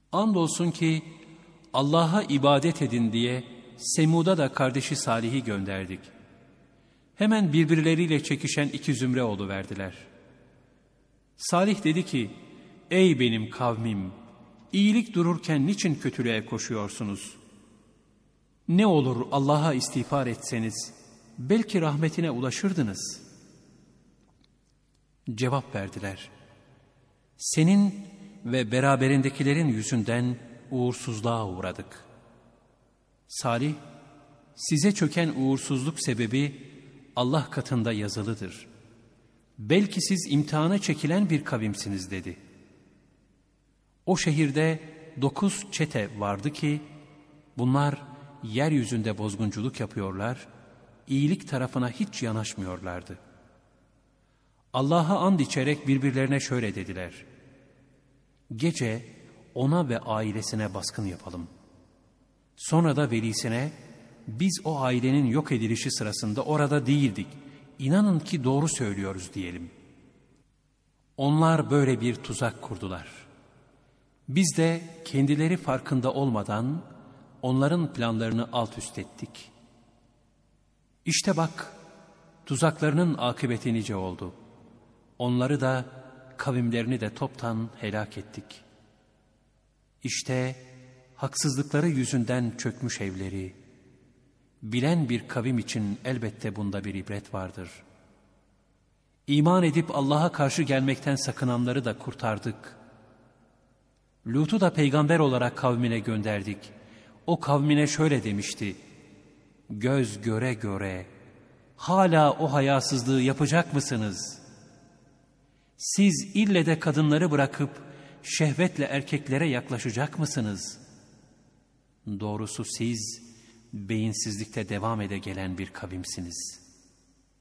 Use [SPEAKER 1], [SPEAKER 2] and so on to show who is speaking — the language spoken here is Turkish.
[SPEAKER 1] Andolsun ki Allah'a ibadet edin diye Semud'a da kardeşi Salih'i gönderdik. Hemen birbirleriyle çekişen iki zümre oluverdiler. Salih dedi ki, ey benim kavmim, iyilik dururken niçin kötülüğe koşuyorsunuz? Ne olur Allah'a istiğfar etseniz, belki rahmetine ulaşırdınız. Cevap verdiler. Senin ve beraberindekilerin yüzünden uğursuzluğa uğradık. Salih, size çöken uğursuzluk sebebi Allah katında yazılıdır. Belki siz imtihana çekilen bir kavimsiniz dedi. O şehirde 9 çete vardı ki, bunlar yeryüzünde bozgunculuk yapıyorlar, iyilik tarafına hiç yanaşmıyorlardı. Allah'a and içerek birbirlerine şöyle dediler. Gece ona ve ailesine baskın yapalım. Sonra da velisine, biz o ailenin yok edilişi sırasında orada değildik, İnanın ki doğru söylüyoruz diyelim. Onlar böyle bir tuzak kurdular. Biz de kendileri farkında olmadan onların planlarını alt üst ettik. İşte bak, tuzaklarının akıbeti nice oldu. Onları da, kavimlerini de toptan helak ettik. İşte haksızlıkları yüzünden çökmüş evleri, bilen bir kavim için elbette bunda bir ibret vardır. İman edip Allah'a karşı gelmekten sakınanları da kurtardık. Lut'u da peygamber olarak kavmine gönderdik. O kavmine şöyle demişti: göz göre göre hala o hayasızlığı yapacak mısınız? Siz ille de kadınları bırakıp şehvetle erkeklere yaklaşacak mısınız? Doğrusu siz beyinsizlikte devam ede gelen bir kavimsiniz.